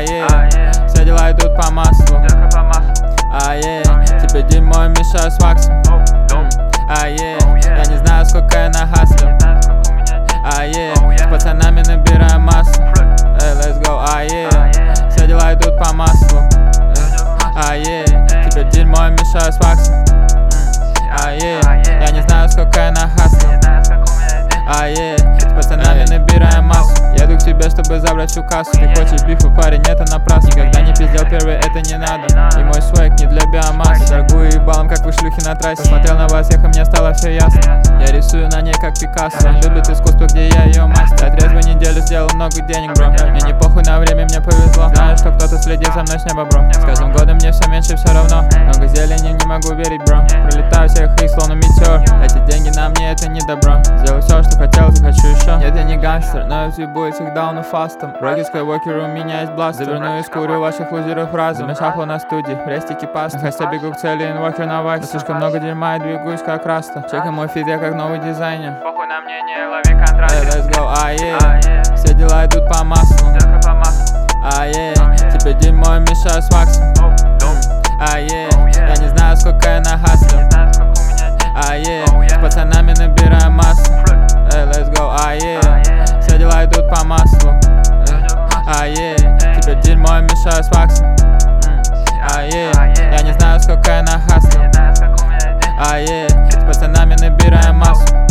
Все дела идут по маслу. Тебе дерьмо мешаю с ваксом. Я не знаю, сколько я нахаслил. С пацанами набираем массу. Let's go, все дела идут по маслу. Тебе дерьмо мешаю с ваксом. Я не знаю, сколько я нахаслил. С пацанами набираем массу. Еду к тебе, чтобы забрать всю кассу. Ты хочешь бифа, парень, это напрасно. Никогда не пиздел первый, это не надо. И мой свек не для биомассы. Торгую ебалом, как вы шлюхи на трассе. Смотрел на вас всех, и мне стало все ясно. Я рисую на ней, как Пикассо. Любит искусство, где я ее мастер. За трезвую неделю сделал много денег, бро. Мне не похуй на время, мне повезло. Знаю, что кто-то следит за мной с неба, бро. С каждым годом мне все меньше, все равно. Много зелени, не могу верить, бро. Пролетаю всех их, словно метеор. Эти деньги на мне, это не добро. Сделаю все, что хотел, захочу еще. Нет, я не гангстер, но я съебу этих дауну фастом. Роги Скайуокер, у меня есть бластер. Заверну и скурю ваших лузеров разом. Замешахло на студии, в рестике паста. Хотя бегу к цели, инвокер на ваксе. Слишком много дерьма и двигаюсь как раста. Чекай мой фид, я как новый дизайнер. Похуй на мнение, лови контракт. Let's go, все дела идут по маслу. Тебе дерьмо мешаю с ваксом. Я не знаю, сколько я нахаслил. С пацанами набираем массу. Let's go, все дела идут по маслу. Тебе дерьмо мешаю с ваксом. Я не знаю, сколько я нахаслил. С пацанами набираем массу.